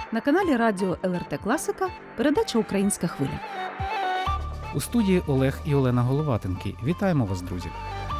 На каналі Радіо ЛРТ Класика передача «Українська хвиля». У студії Олег і Олена Головатенки. Вітаємо вас, друзі!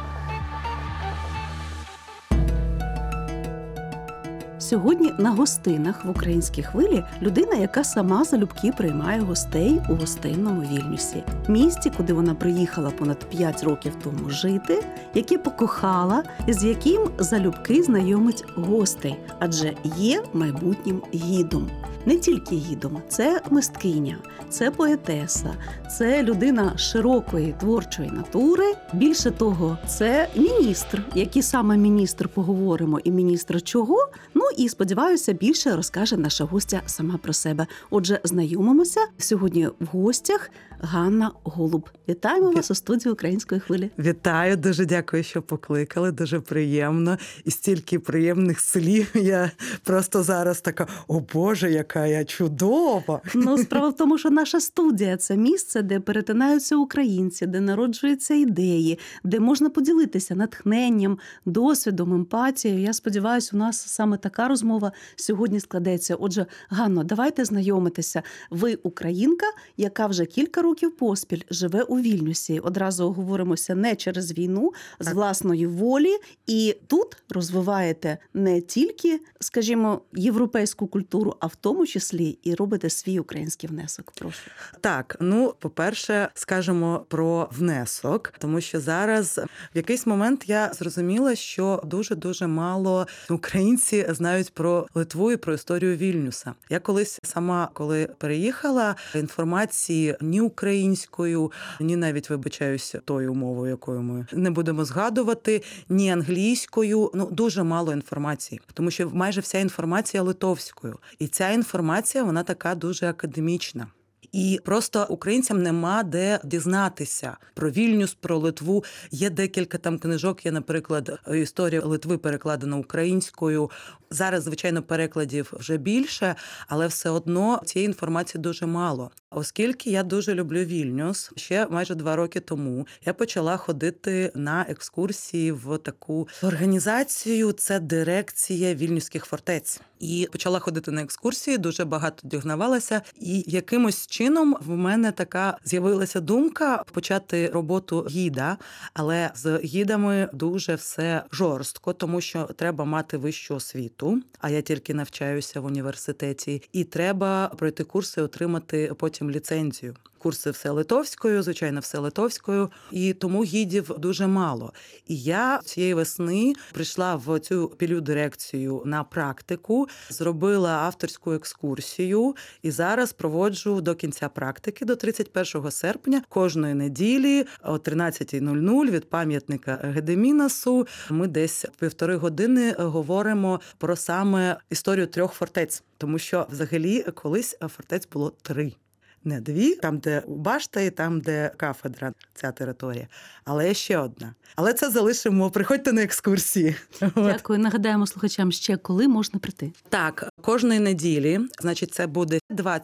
Сьогодні на гостинах в «Українській хвилі» людина, яка сама залюбки приймає гостей у гостинному Вільнюсі. Місті, куди вона приїхала понад 5 років тому жити, яке покохала і з яким залюбки знайомить гостей, адже є майбутнім гідом. Не тільки гідом, це мисткиня, це поетеса, це людина широкої творчої натури. Більше того, це міністр. Який саме міністр, поговоримо, і міністр чого? Ну і, сподіваюся, більше розкаже наша гостя сама про себе. Отже, знайомимося. Сьогодні в гостях Ганна Голуб. Вітаємо вас у студії «Української хвилі». Вітаю, дуже дякую, що покликали, дуже приємно. І стільки приємних слів. Я просто зараз така, о Боже, яка я чудова. Ну, справа в тому, що наша студія – це місце, де перетинаються українці, де народжуються ідеї, де можна поділитися натхненням, досвідом, емпатією. Я сподіваюся, у нас саме така розмова сьогодні складеться. Отже, Ганно, давайте знайомитися. Ви українка, яка вже кілька років поспіль живе у Вільнюсі. Одразу оговоримося не через війну, з власної волі. І тут розвиваєте не тільки, скажімо, європейську культуру, а в тому числі і робите свій український внесок. Прошу. Так, ну, по-перше, скажемо про внесок, тому що зараз в якийсь момент я зрозуміла, що дуже-дуже мало українці знають про Литву і про історію Вільнюса. Я колись сама, коли переїхала, інформації ні українською, ні навіть, вибачаюсь, тою мовою, якою ми не будемо згадувати, ні англійською, ну, дуже мало інформації, тому що майже вся інформація литовською. І ця інформація, вона така дуже академічна. І просто українцям нема де дізнатися про Вільнюс, про Литву. Є декілька там книжок, є, наприклад, історія Литви перекладена українською. Зараз, звичайно, перекладів вже більше, але все одно цієї інформації дуже мало. Оскільки я дуже люблю Вільнюс, ще майже 2 роки тому я почала ходити на екскурсії в таку організацію, це дирекція Вільнюських фортець. І почала ходити на екскурсії, дуже багато дізнавалася, і якимось чином в мене така з'явилася думка почати роботу гіда, але з гідами дуже все жорстко, тому що треба мати вищу освіту, а я тільки навчаюся в університеті, і треба пройти курси, отримати потім ліцензію. Курси все литовською, звичайно, все литовською, і тому гідів дуже мало. І я цієї весни прийшла в цю пілю-дирекцію на практику, зробила авторську екскурсію і зараз проводжу до кінця практики, до 31 серпня, кожної неділі о 13:00 від пам'ятника Гедемінасу ми десь 1,5 години говоримо про саме історію 3 фортець, тому що взагалі колись фортець було 3. Не 2, там, де башта і там, де кафедра, ця територія. Але є ще одна. Але це залишимо, приходьте на екскурсії. Дякую. Нагадаємо слухачам ще, коли можна прийти. Так, кожної неділі, значить, це буде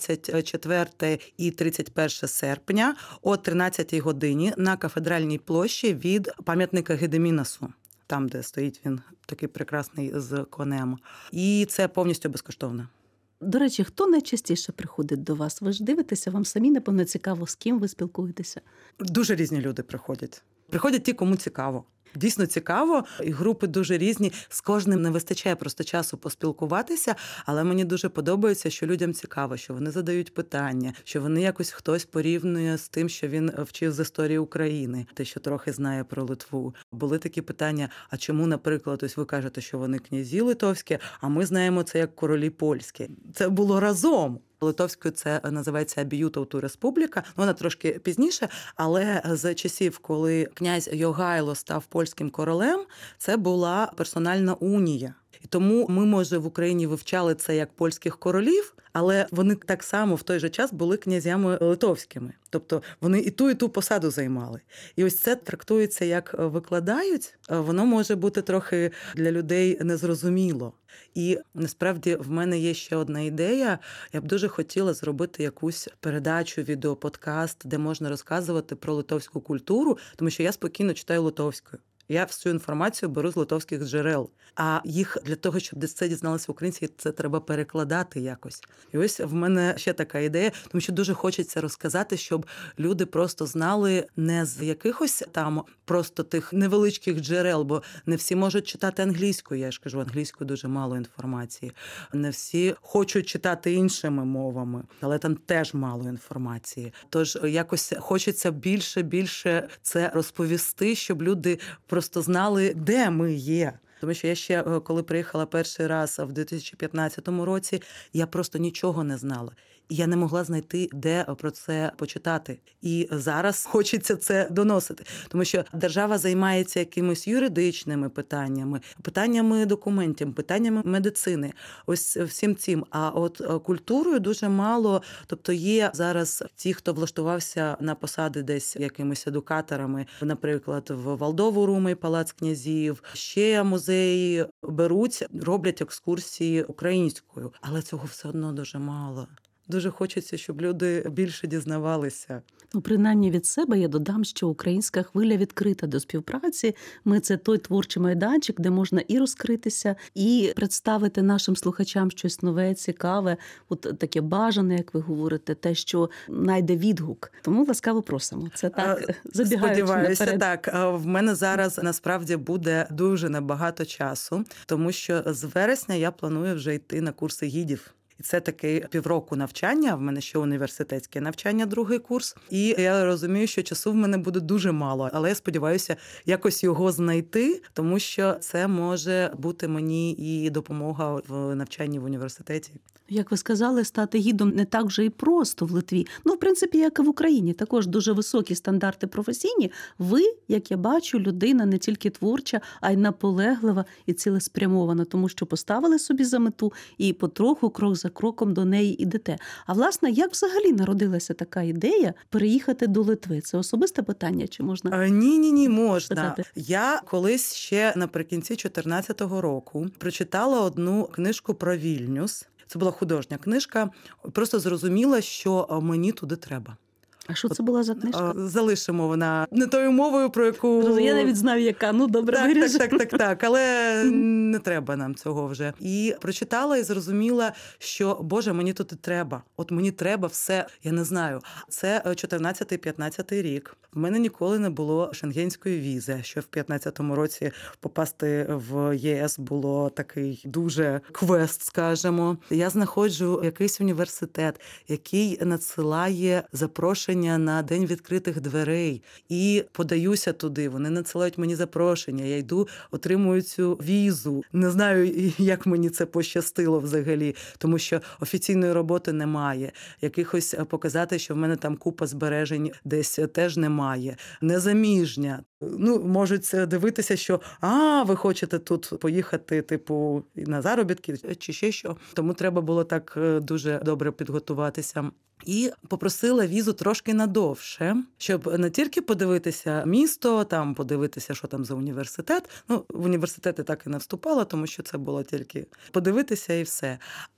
24 і 31 серпня о 13 годині на Кафедральній площі від пам'ятника Гедемінасу. Там, де стоїть він, такий прекрасний з конем. І це повністю безкоштовно. До речі, хто найчастіше приходить до вас? Ви ж дивитеся, вам самі, напевно, цікаво, з ким ви спілкуєтеся? Дуже різні люди приходять. Приходять ті, кому цікаво. Дійсно цікаво, і групи дуже різні. З кожним не вистачає просто часу поспілкуватися, але мені дуже подобається, що людям цікаво, що вони задають питання, що вони якось хтось порівнює з тим, що він вчив з історії України, те, що трохи знає про Литву. Були такі питання, а чому, наприклад, ось ви кажете, що вони князі литовські, а ми знаємо це як королі польські. Це було разом. Литовською це називається Абіju Tautų Республіка. Вона трошки пізніше, але з часів, коли князь Йогайло став польським королем, це була персональна унія. І тому ми, може, в Україні вивчали це як польських королів, але вони так само в той же час були князями литовськими. Тобто вони і ту посаду займали. І ось це трактується як викладають, воно може бути трохи для людей незрозуміло. І насправді в мене є ще одна ідея. Я б дуже хотіла зробити якусь передачу, відеоподкаст, де можна розказувати про литовську культуру, тому що я спокійно читаю литовською. Я всю інформацію беру з литовських джерел. А їх для того, щоб це дізналися українці, це треба перекладати якось. І ось в мене ще така ідея, тому що дуже хочеться розказати, щоб люди просто знали не з якихось там просто тих невеличких джерел, бо не всі можуть читати англійською. Я ж кажу, англійською дуже мало інформації. Не всі хочуть читати іншими мовами, але там теж мало інформації. Тож якось хочеться більше це розповісти, щоб люди просто знали, де ми є. Тому що я ще, коли приїхала перший раз в 2015 році, я просто нічого не знала. І я не могла знайти, де про це почитати. І зараз хочеться це доносити. Тому що держава займається якимись юридичними питаннями документів, питаннями медицини. Ось всім цим. А от культурою дуже мало. Тобто є зараз ті, хто влаштувався на посади десь якимись едукаторами, наприклад, в Валдову Руми, Палац князів, ще музеї беруть, роблять екскурсії українською. Але цього все одно дуже мало. Дуже хочеться, щоб люди більше дізнавалися. Принаймні від себе я додам, що українська хвиля відкрита до співпраці. Ми – це той творчий майданчик, де можна і розкритися, і представити нашим слухачам щось нове, цікаве, от таке бажане, як ви говорите, те, що знайде відгук. Тому ласкаво просимо. Це так, забігаючи Сподіваюся, наперед. так. В мене зараз насправді буде дуже небагато часу, тому що з вересня я планую вже йти на курси гідів. І це такий півроку навчання, в мене ще університетське навчання, другий курс. І я розумію, що часу в мене буде дуже мало, але я сподіваюся якось його знайти, тому що це може бути мені і допомога в навчанні в університеті. Як ви сказали, стати гідом не так вже і просто в Литві. В принципі, як і в Україні. Також дуже високі стандарти професійні. Ви, як я бачу, людина не тільки творча, а й наполеглива і цілеспрямована, тому що поставили собі за мету і потроху, крок за кроком до неї ідете. А власне, як взагалі народилася така ідея переїхати до Литви? Це особисте питання, чи можна? Ні, можна. Спитати? Я колись ще наприкінці 2014 року прочитала одну книжку про Вільнюс. Це була художня книжка. Просто зрозуміла, що мені туди треба. А що це була за книжка? Залишимо вона не тою мовою, про яку... Я навіть знаю, яка. Добре, виріжемо. Так. Але не треба нам цього вже. І прочитала і зрозуміла, що, Боже, мені тут і треба. От мені треба все, я не знаю. Це 14-15 рік. В мене ніколи не було шенгенської візи, що в 15-му році попасти в ЄС було такий дуже квест, скажімо. Я знаходжу якийсь університет, який надсилає запрошення на День відкритих дверей. І подаюся туди. Вони надсилають мені запрошення. Я йду, отримую цю візу. Не знаю, як мені це пощастило взагалі, тому що офіційної роботи немає. Якихось показати, що в мене там купа збережень десь теж немає. Незаміжня. Можуть дивитися, що ви хочете тут поїхати, на заробітки чи ще що. Тому треба було так дуже добре підготуватися. І попросила візу трошки надовше, щоб не тільки подивитися місто, там подивитися, що там за університет. В університети так і не вступала, тому що це було тільки подивитися і все.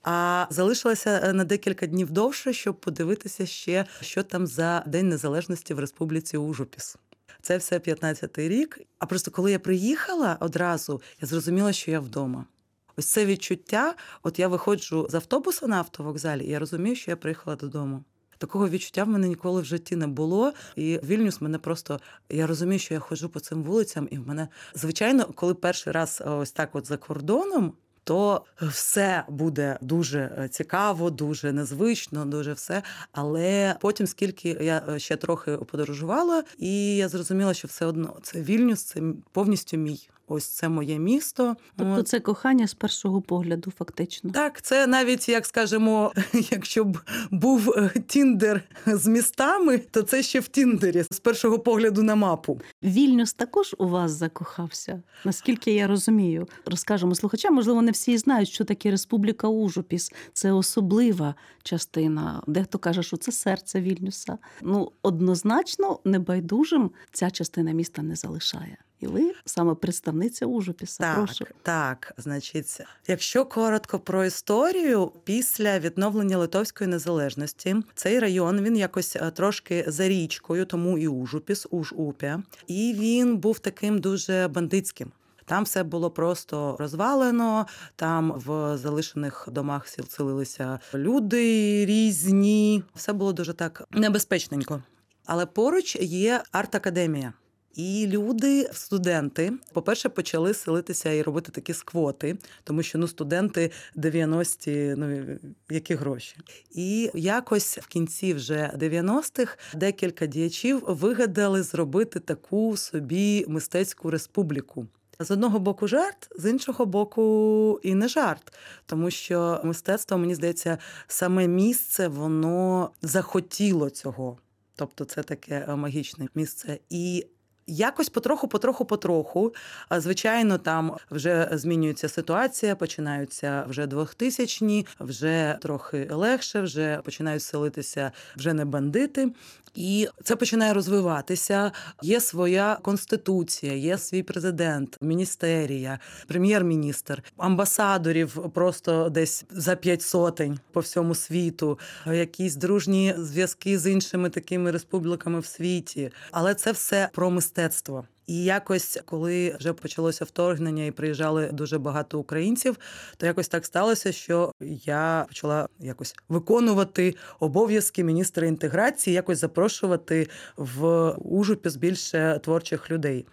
А залишилася на декілька днів довше, щоб подивитися ще, що там за День Незалежності в Республіці Ужупіс. Це все 15-й рік. А просто коли я приїхала одразу, я зрозуміла, що я вдома. Ось це відчуття, от я виходжу з автобуса на автовокзалі, і я розумію, що я приїхала додому. Такого відчуття в мене ніколи в житті не було. І Вільнюс мене просто... Я розумію, що я ходжу по цим вулицям, і в мене... Звичайно, коли перший раз ось так от за кордоном, то все буде дуже цікаво, дуже незвично, дуже все. Але потім, скільки я ще трохи подорожувала, і я зрозуміла, що все одно це Вільнюс, це повністю мій. Ось це моє місто. Тобто це кохання з першого погляду, фактично. Так, це навіть, як скажемо, якщо б був Тіндер з містами, то це ще в Тіндері, з першого погляду на мапу. Вільнюс також у вас закохався, наскільки я розумію. Розкажемо слухачам, можливо, не всі знають, що таке Республіка Ужупіс. Це особлива частина. Дехто каже, що це серце Вільнюса. Однозначно, небайдужим ця частина міста не залишає. І ви саме представниця Ужупіса. Прошу. Так, значить, якщо коротко про історію, після відновлення Литовської незалежності цей район, він якось трошки за річкою, тому і Ужупіс, Уж-Упя, і він був таким дуже бандитським. Там все було просто розвалено, там в залишених домах селилися люди різні, все було дуже так небезпечненько. Але поруч є арт-академія. І люди, студенти, по-перше, почали селитися і робити такі сквоти, тому що студенти 90-ті, які гроші. І якось в кінці вже 90-х декілька діячів вигадали зробити таку собі мистецьку республіку. З одного боку жарт, з іншого боку і не жарт, тому що мистецтво, мені здається, саме місце, воно захотіло цього. Тобто це таке магічне місце. І якось потроху, звичайно, там вже змінюється ситуація, починаються вже 2000-ні, вже трохи легше, вже починають селитися вже не бандити. І це починає розвиватися. Є своя конституція, є свій президент, міністерія, прем'єр-міністр, амбасадорів просто десь за 500 по всьому світу, якісь дружні зв'язки з іншими такими республіками в світі. Але це все про мистецтво. І якось, коли вже почалося вторгнення і приїжджали дуже багато українців, то якось так сталося, що я почала якось виконувати обов'язки міністра інтеграції, якось запрошувати в Ужупіс більше творчих людей.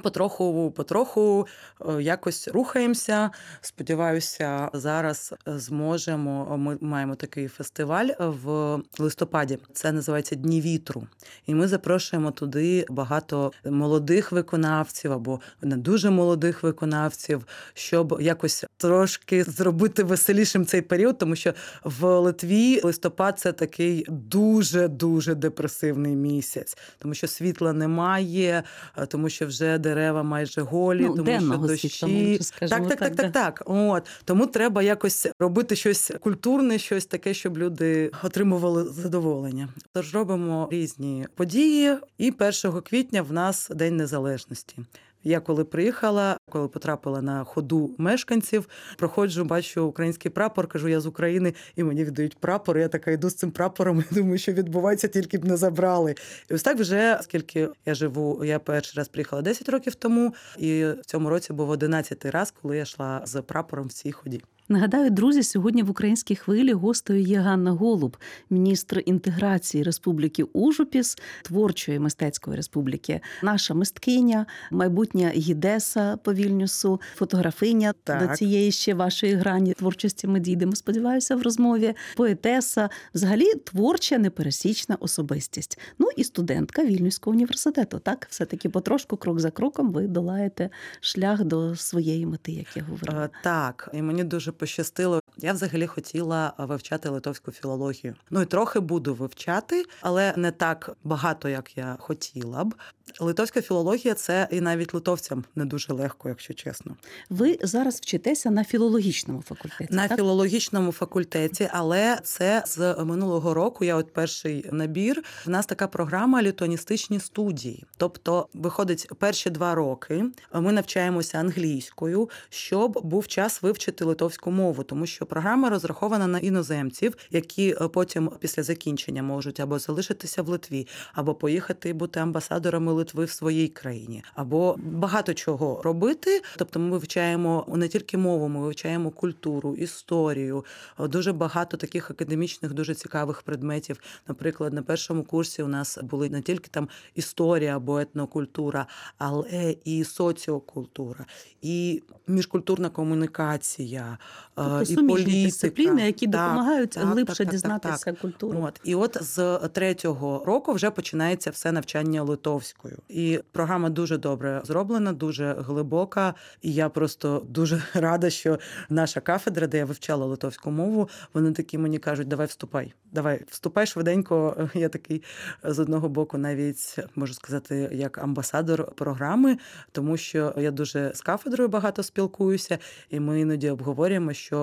Потроху якось рухаємося. Сподіваюся, зараз зможемо. Ми маємо такий фестиваль в листопаді. Це називається «Дні вітру». І ми запрошуємо туди багато молодих виконавців або не дуже молодих виконавців, щоб якось трошки зробити веселішим цей період, тому що в Литві листопад – це такий дуже-дуже депресивний місяць, тому що світла немає, тому що вже дерева майже голі, тому що дощі. Так. Тому треба якось робити щось культурне, щось таке, щоб люди отримували задоволення. Тож робимо різні події, і 1 квітня в нас День Незалежності. Я коли приїхала, коли потрапила на ходу мешканців, проходжу, бачу український прапор, кажу, я з України, і мені віддають прапор, я така йду з цим прапором, і думаю, що відбувається, тільки б не забрали. І ось так вже, скільки я живу, я перший раз приїхала 10 років тому, і в цьому році був 11-й раз, коли я йшла з прапором в цій ході. Нагадаю, друзі, сьогодні в «Українській хвилі» гостею є Ганна Голуб, міністр інтеграції Республіки Ужупіс, творчої мистецької республіки. Наша мисткиня, майбутня гідеса по Вільнюсу, фотографиня. Так. До цієї ще вашої грані творчості ми дійдемо, сподіваюся, в розмові. Поетеса, взагалі творча непересічна особистість. І студентка Вільнюського університету. Так, все-таки потрошку, крок за кроком ви долаєте шлях до своєї мети, як я говорила. Так, і мені дуже пощастило. Я взагалі хотіла вивчати литовську філологію. І трохи буду вивчати, але не так багато, як я хотіла б. Литовська філологія – це і навіть литовцям не дуже легко, якщо чесно. Ви зараз вчитеся на філологічному факультеті, На так? філологічному факультеті, але це з минулого року, я перший набір, в нас така програма «Літоністичні студії». Тобто, виходить, перші 2 роки ми навчаємося англійською, щоб був час вивчити литовську мову, тому що програма розрахована на іноземців, які потім після закінчення можуть або залишитися в Литві, або поїхати і бути амбасадорами Литви в своїй країні, або багато чого робити. Тобто ми вивчаємо не тільки мову, ми вивчаємо культуру, історію, дуже багато таких академічних, дуже цікавих предметів. Наприклад, на першому курсі у нас були не тільки там історія або етнокультура, але і соціокультура, і міжкультурна комунікація, тобто і суміжні політика. дисципліни, які допомагають глибше так. дізнатися культуру. І з 3-го року вже починається все навчання литовською. І програма дуже добре зроблена, дуже глибока. І я просто дуже рада, що наша кафедра, де я вивчала литовську мову, вони такі мені кажуть, давай вступай швиденько. Я такий, з одного боку, навіть, можу сказати, як амбасадор програми, тому що я дуже з кафедрою багато спілкуюся, і ми іноді обговорюємо, що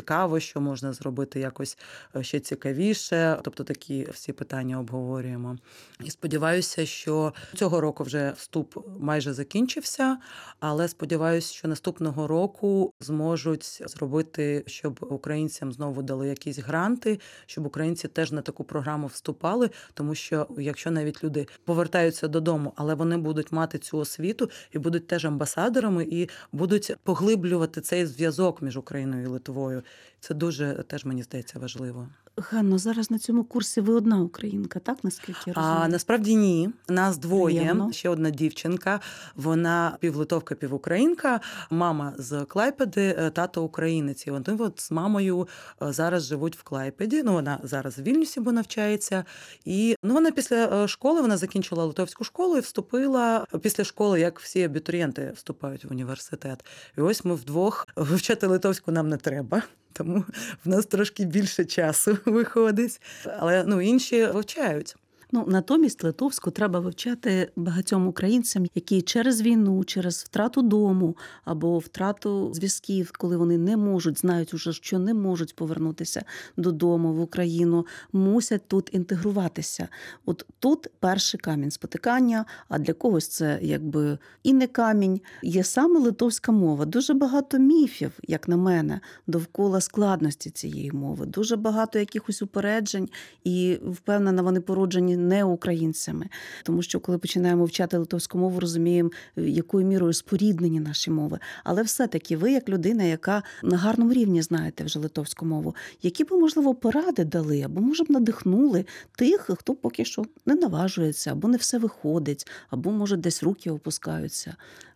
цікаво, що можна зробити якось ще цікавіше. Тобто такі всі питання обговорюємо. І сподіваюся, що цього року вже вступ майже закінчився, але сподіваюся, що наступного року зможуть зробити, щоб українцям знову дали якісь гранти, щоб українці теж на таку програму вступали, тому що якщо навіть люди повертаються додому, але вони будуть мати цю освіту і будуть теж амбасадорами, і будуть поглиблювати цей зв'язок між Україною і Литвою. Це дуже теж, мені здається, важливо. Ганно, зараз на цьому курсі ви одна українка, так, наскільки я розумію? А насправді ні. Нас двоє. Приємно. Ще одна дівчинка. Вона півлитовка, півукраїнка. Мама з Клайпеди, тато українець. І вони от з мамою зараз живуть в Клайпеді. Ну, вона зараз в Вільнюсі, бо навчається. І вона після школи, вона закінчила литовську школу і вступила після школи, як всі абітурієнти вступають в університет. І ось ми вдвох. Вивчати литовську нам не треба. Тому в нас трошки більше часу виходить, але інші вивчають. Натомість литовську треба вивчати багатьом українцям, які через війну, через втрату дому або втрату зв'язків, коли вони не можуть, знають уже, що не можуть повернутися додому в Україну, мусять тут інтегруватися. От тут перший камінь спотикання, а для когось це якби і не камінь. Є саме литовська мова. Дуже багато міфів, як на мене, довкола складності цієї мови. Дуже багато якихось упереджень і, впевнена, вони породжені не українцями. Тому що, коли починаємо вчати литовську мову, розуміємо, якою мірою споріднені наші мови. Але все-таки ви, як людина, яка на гарному рівні знаєте вже литовську мову, які б, можливо, поради дали, або, може б, надихнули тих, хто поки що не наважується, або не все виходить, або, може, десь руки опускаються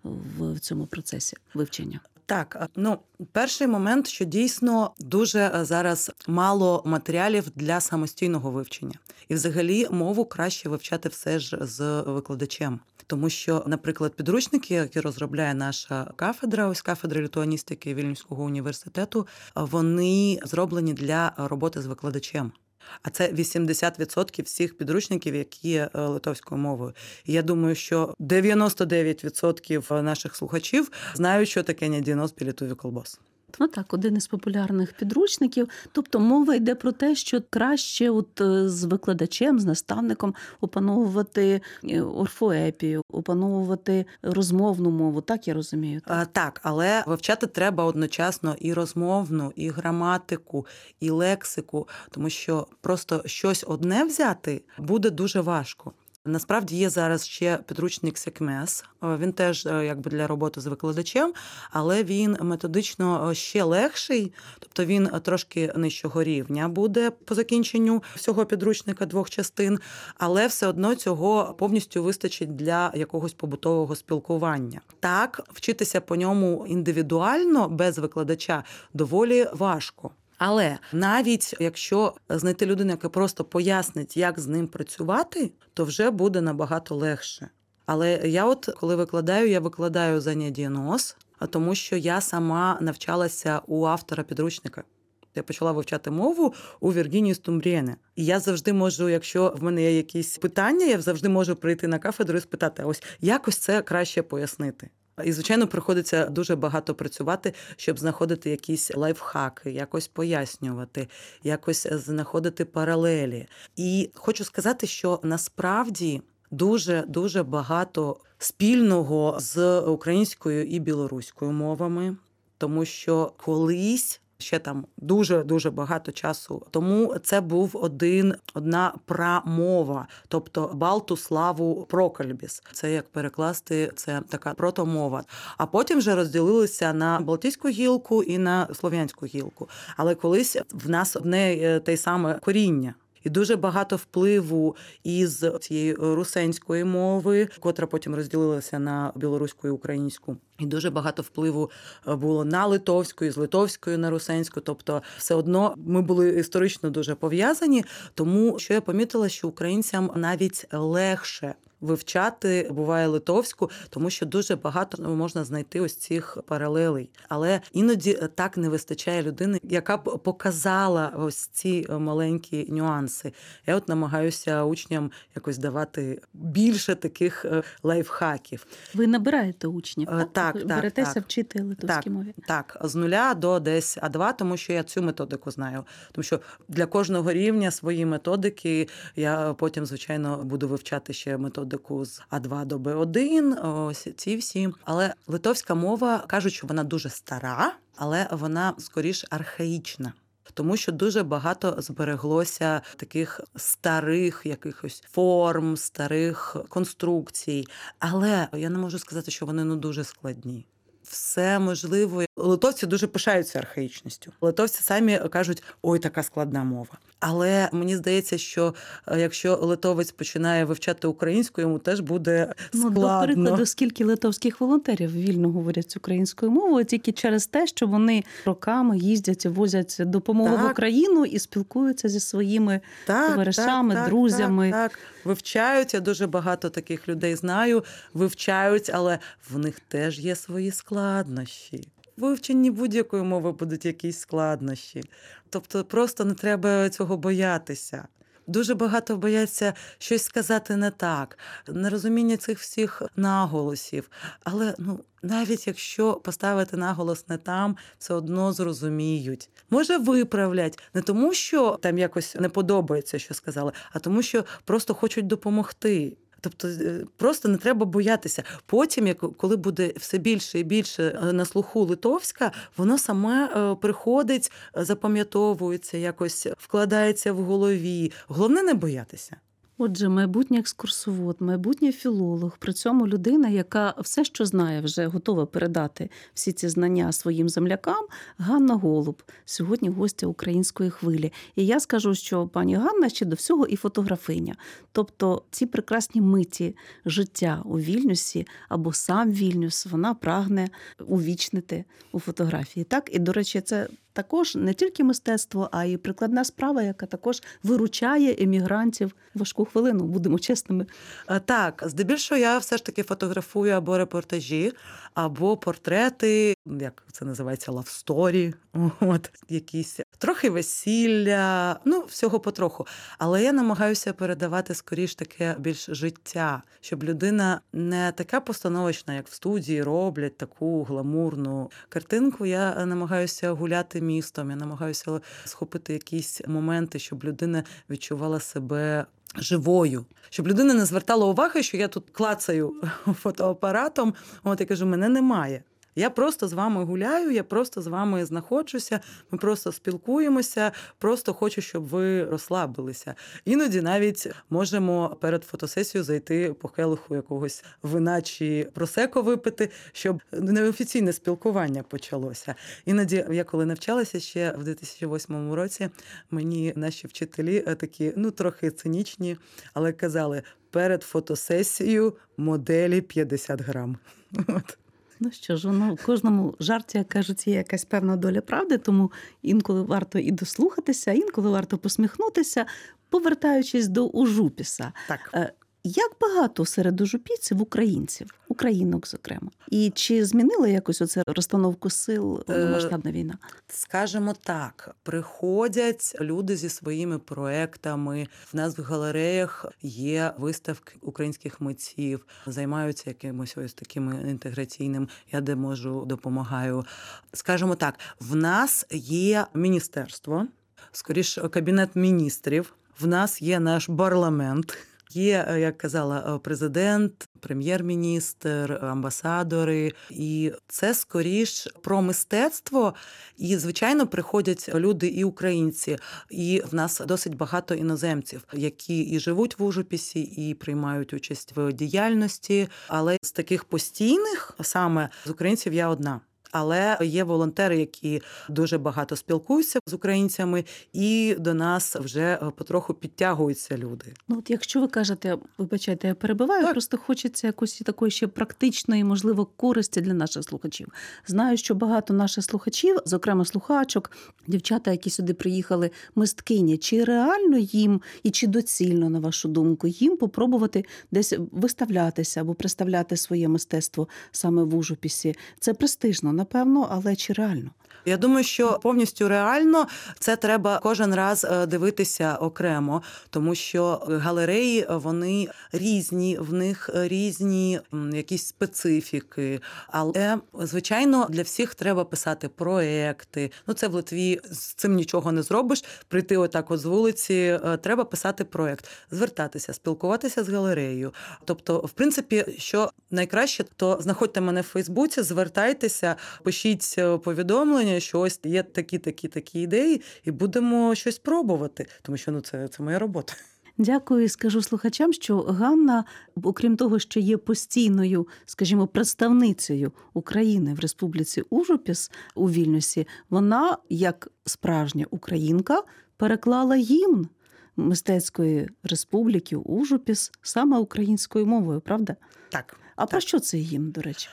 в цьому процесі вивчення? Так, перший момент, що дійсно дуже зараз мало матеріалів для самостійного вивчення. І взагалі мову краще вивчати все ж з викладачем. Тому що, наприклад, підручники, які розробляє наша кафедра, ось кафедра літуаністики Вільнюського університету, вони зроблені для роботи з викладачем. А це 80% всіх підручників, які є литовською мовою. І я думаю, що 99% наших слухачів знають, що таке «Недіnos pie lietuvių kalbos». Так, один із популярних підручників. Тобто мова йде про те, що краще з викладачем, з наставником опановувати орфоепію, опановувати розмовну мову, так я розумію? Так, але вивчати треба одночасно і розмовну, і граматику, і лексику, тому що просто щось одне взяти буде дуже важко. Насправді є зараз ще підручник Секмес. Він теж якби для роботи з викладачем, але він методично ще легший, тобто він трошки нижчого рівня буде по закінченню всього підручника 2 частин, але все одно цього повністю вистачить для якогось побутового спілкування. Так, вчитися по ньому індивідуально без викладача доволі важко. Але навіть якщо знайти людину, яка просто пояснить, як з ним працювати, то вже буде набагато легше. Але я коли викладаю, я викладаю за «Недіnos», тому що я сама навчалася у автора підручника. Я почала вивчати мову у Віргінії Стумбрєне. І я завжди можу, якщо в мене є якісь питання, я завжди можу прийти на кафедру і спитати, ось якось це краще пояснити. І, звичайно, приходиться дуже багато працювати, щоб знаходити якісь лайфхаки, якось пояснювати, якось знаходити паралелі. І хочу сказати, що насправді дуже багато спільного з українською і білоруською мовами, тому що колись, ще там дуже багато часу тому, це був одна прамова, тобто Балту славу Прокальбіс. Це як перекласти, це така протомова. А потім вже розділилися на Балтійську гілку і на Слов'янську гілку. Але колись в нас одне те й саме коріння. І дуже багато впливу із цієї русенської мови, котра потім розділилася на білоруську і українську. І дуже багато впливу було на литовську, з литовською на русенську. Тобто все одно ми були історично дуже пов'язані. Тому що я помітила, що українцям навіть легше вивчати буває литовську, тому що дуже багато можна знайти ось цих паралелей. Але іноді так не вистачає людини, яка б показала ось ці маленькі нюанси. Я от намагаюся учням якось давати більше таких лайфхаків. Ви набираєте учнів, так? Беретеся вчити литовській мові? Так, з 0 до десь А2, тому що я цю методику знаю. Тому що для кожного рівня свої методики. Я потім, звичайно, буду вивчати ще методику з А2 до Б1, ось ці всі. Але литовська мова, кажуть, що вона дуже стара, але вона скоріш архаїчна. Тому що дуже багато збереглося таких старих якихось форм, старих конструкцій. Але я не можу сказати, що вони дуже складні. Все можливо. Литовці дуже пишаються архаїчністю. Литовці самі кажуть, ой, така складна мова. Але мені здається, що якщо литовець починає вивчати українську, йому теж буде складно. До прикладу, скільки литовських волонтерів вільно говорять українською мовою, тільки через те, що вони роками їздять і возять допомогу в Україну і спілкуються зі своїми товаришами, друзями. Так. Вивчають, я дуже багато таких людей знаю, вивчають, але в них теж є свої складнощі. В вивченні будь-якої мови будуть якісь складнощі. Тобто просто не треба цього боятися. Дуже багато бояться щось сказати не так, нерозуміння цих всіх наголосів. Але навіть якщо поставити наголос не там, все одно зрозуміють. Може, виправлять. Не тому, що там якось не подобається, що сказали, а тому, що просто хочуть допомогти. Тобто просто не треба боятися. Потім, коли буде все більше і більше на слуху литовська, воно саме приходить, запам'ятовується, якось вкладається в голові. Головне не боятися. Отже, майбутній екскурсовод, майбутній філолог, при цьому людина, яка все, що знає, вже готова передати всі ці знання своїм землякам, Ганна Голуб, сьогодні гостя «Української хвилі». І я скажу, що пані Ганна ще до всього і фотографиня. Тобто ці прекрасні миті життя у Вільнюсі або сам Вільнюс вона прагне увічнити у фотографії. Так? І, до речі, це також не тільки мистецтво, а й прикладна справа, яка також виручає емігрантів в важку хвилину, будемо чесними. Так, здебільшого я все ж таки фотографую або репортажі, або портрети, як це називається, лавсторі, якісь трохи весілля, всього потроху. Але я намагаюся передавати скоріш таке більш життя, щоб людина не така постановочна, як в студії роблять таку гламурну картинку. Я намагаюся гуляти містом, я намагаюся схопити якісь моменти, щоб людина відчувала себе живою. Щоб людина не звертала уваги, що я тут клацаю фотоапаратом, я кажу, мене немає. Я просто з вами гуляю, я просто з вами знаходжуся, ми просто спілкуємося, просто хочу, щоб ви розслабилися. Іноді навіть можемо перед фотосесією зайти по келиху якогось вина чи просеко випити, щоб неофіційне спілкування почалося. Іноді, я коли навчалася ще в 2008 році, мені наші вчителі такі, трохи цинічні, але казали, перед фотосесією моделі 50 грам. Що ж, в кожному жарті, як кажуть, є якась певна доля правди, тому інколи варто і дослухатися, інколи варто посміхнутися, повертаючись до Ужупіса. Так. Як багато серед ужупійців українців, українок, зокрема? І чи змінила якось оце розстановку сил повномасштабна війна? Скажемо так, приходять люди зі своїми проектами. В нас в галереях є виставки українських митців, займаються якимось ось таким інтеграційним, я де можу, допомагаю. Скажемо так, в нас є міністерство, скоріш Кабінет міністрів, в нас є наш парламент. Є, як казала, президент, прем'єр-міністр, амбасадори. І це скоріш про мистецтво. І, звичайно, приходять люди і українці. І в нас досить багато іноземців, які і живуть в Ужупісі, і приймають участь в діяльності. Але з таких постійних, саме з українців, я одна. але є волонтери, які дуже багато спілкуються з українцями, і до нас вже потроху підтягуються люди. Ну, от якщо ви кажете, вибачайте, я перебиваю, Так. просто хочеться якоїсь такої ще практичної, можливо, користі для наших слухачів. Знаю, що багато наших слухачів, зокрема слухачок, дівчата, які сюди приїхали, мисткині, чи реально їм і чи доцільно, на вашу думку, їм попробувати десь виставлятися або представляти своє мистецтво саме в Ужгопісі? Це престижно, напевно, але чи реально? Я думаю, що повністю реально це треба кожен раз дивитися окремо, тому що галереї, вони різні, в них різні якісь специфіки. Але, звичайно, для всіх треба писати проекти. Ну, це в Литві з цим нічого не зробиш. Прийти отак от з вулиці, треба писати проект, звертатися, спілкуватися з галереєю. Тобто, в принципі, що найкраще, то знаходьте мене в Фейсбуці, звертайтеся, пишіть повідомлення, що ось є такі ідеї, і будемо щось пробувати, тому що це моя робота. Дякую. Скажу слухачам, що Ганна, окрім того, що є постійною, скажімо, представницею України в Республіці Ужгопіс у Вільнюсі, вона, як справжня українка, переклала гімн Мистецької Республіки Ужгопіс саме українською мовою, правда? Так. А про що цей гімн, до речі?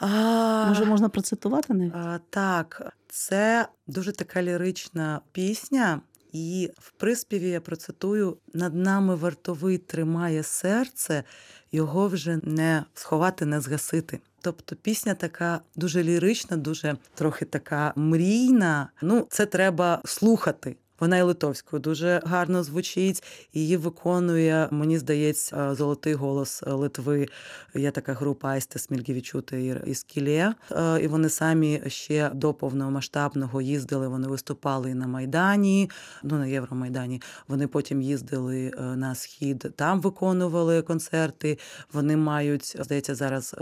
А, Може, можна процитувати навіть? Так, це дуже така лірична пісня, і в приспіві я процитую: «Над нами вартовий тримає серце, його вже не сховати, не згасити». Тобто пісня така дуже лірична, дуже трохи така мрійна. Ну, це треба слухати. Вона і литовською дуже гарно звучить, її виконує, мені здається, золотий голос Литви. Є така група Айсте Смільгівічути із Кілє. І вони самі ще до повномасштабного їздили, вони виступали і на Майдані, на Євромайдані. Вони потім їздили на Схід, там виконували концерти. Вони мають, здається, зараз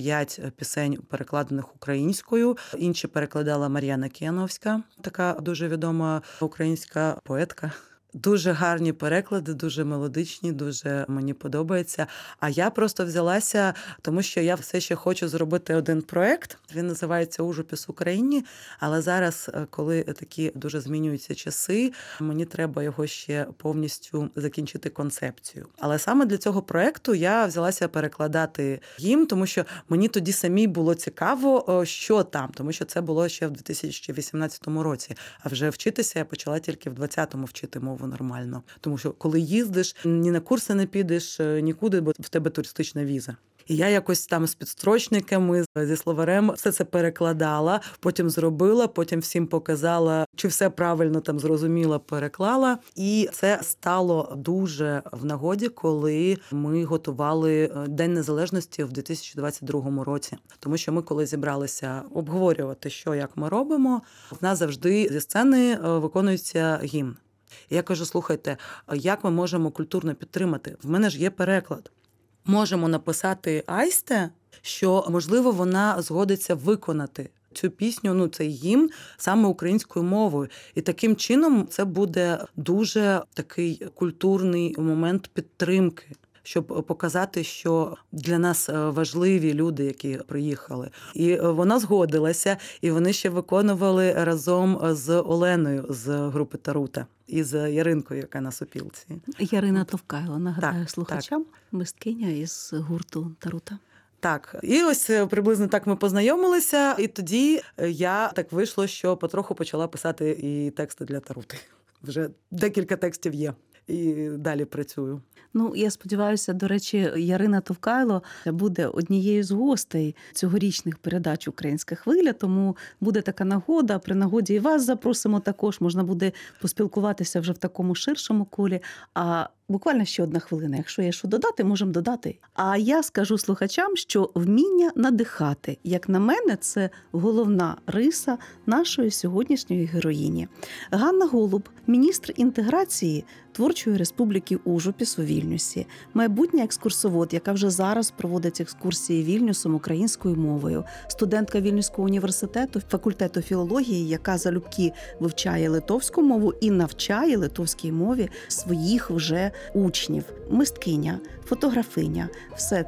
5 пісень, перекладених українською. Інші перекладала Мар'яна Кіановська, така дуже відома українська поетка. Дуже гарні переклади, дуже мелодичні, дуже мені подобається. А я просто взялася, тому що я все ще хочу зробити один проект. Він називається «Ужгопіс Україні», але зараз, коли такі дуже змінюються часи, мені треба його ще повністю закінчити концепцію. Але саме для цього проекту я взялася перекладати гімн, тому що мені тоді самій було цікаво, що там, тому що це було ще в 2018 році. А вже вчитися я почала тільки в 2020-му вчити мову нормально. Тому що коли їздиш, ні на курси не підеш, нікуди, бо в тебе туристична віза. І я якось там з підстрочниками, зі словарем все це перекладала, потім зробила, потім всім показала, чи все правильно там зрозуміла, переклала. І це стало дуже в нагоді, коли ми готували День Незалежності в 2022 році. Тому що ми, коли зібралися обговорювати, що, як ми робимо, в нас завжди зі сцени виконується гімн. І я кажу, слухайте, як ми можемо культурно підтримати? В мене ж є переклад. Можемо написати Айсте, що, можливо, вона згодиться виконати цю пісню, цей гімн саме українською мовою. І таким чином це буде дуже такий культурний момент підтримки, щоб показати, що для нас важливі люди, які приїхали. І вона згодилася, і вони ще виконували разом з Оленою з групи Тарута. І з Яринкою, яка на сопілці. Ярина Товкайло, нагадаю так, слухачам, мисткиня із гурту Тарута. Так, і ось приблизно так ми познайомилися, і тоді я так вийшло, що потроху почала писати і тексти для Тарути. Вже декілька текстів є, і далі працюю. Я сподіваюся, до речі, Ярина Товкайло буде однією з гостей цьогорічних передач «Українська хвиля», тому буде така нагода, при нагоді і вас запросимо також, можна буде поспілкуватися вже в такому ширшому колі. А буквально ще одна хвилина, якщо є що додати, можемо додати. А я скажу слухачам, що вміння надихати, як на мене, це головна риса нашої сьогоднішньої героїні. Ганна Голуб, міністр інтеграції Творчої Республіки Ужгопіс у Вільнюсі, майбутня екскурсовод, яка вже зараз проводить екскурсії Вільнюсом українською мовою, студентка Вільнюського університету, факультету філології, яка залюбки вивчає литовську мову і навчає литовській мові своїх вже учнів, мисткиня, фотографиня. Все це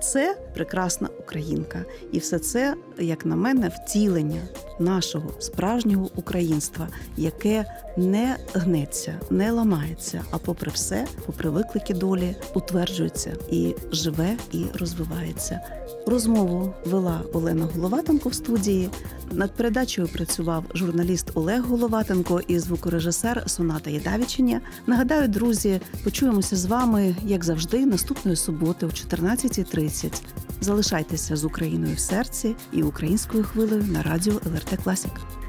прекрасна українка. І все це, як на мене, втілення нашого справжнього українства, яке не гнеться, не ламається, а попри все, попри виклики долі, утверджується і живе, і розвивається. Розмову вела Олена Головатенко в студії. Над передачею працював журналіст Олег Головатенко і звукорежисер Соната Єдавічиня. Нагадаю, друзі, почуємося з вами, як завжди, наступної суботи о 14:30. Залишайтеся з Україною в серці і українською хвилею на радіо ЛРТ Класік.